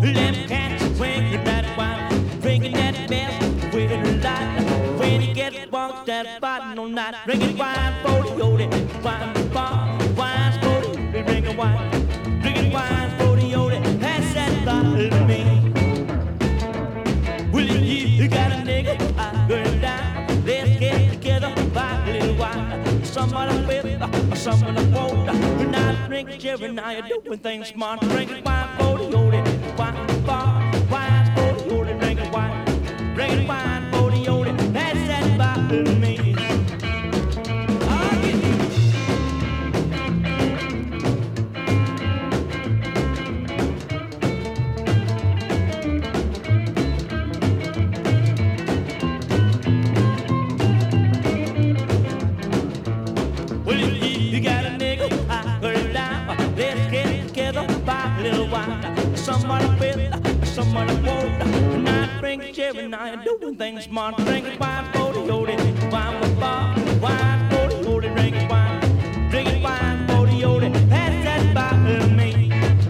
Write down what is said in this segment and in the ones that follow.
Them cats drinking that wine, drinking that mess with a lot. When you get bumped, that bottle all night, drinking wine for the oldie, wine bar, wine's for the oldie, drinking wine for the oldie. Pass that bottle to me. Well, you got a nigga, I burn down. Let's get together, buy a little wine. Someone I with, someone I won't. Not drinking cherry, now you're doing things smart. Drinking wine for the oldie, wine bar, wine's for the oldie, drinking wine for the oldie. Pass that bottle to me. Someone I won't. Not drinking cherry, now you're doing things smart. Drinking wine for the oldie, wine with bar, wine for the oldie, drinking wine for the oldie. Pass that bottle to me.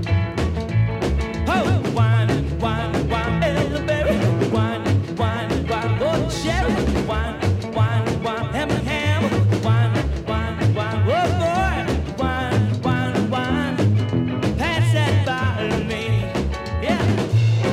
Oh, wine, elderberry, wine, oh, cherry, wine, ham, wine, oh boy, wine, pass that bottle to me. Yeah.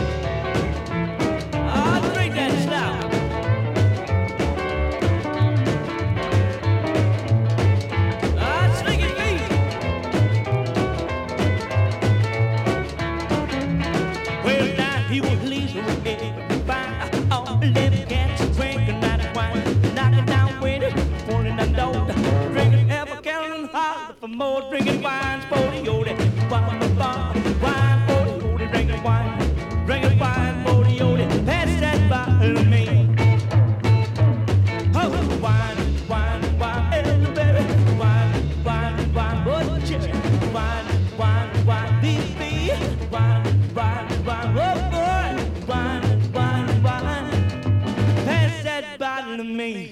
For more drinking wines for the oldie, wine for the oldie, drinking wine for the oldie. Pass that bottle to me. Oh, wine, elderberry, wine, oh, cherry, wine, beef, wine, oh boy, wine, pass that bottle to me.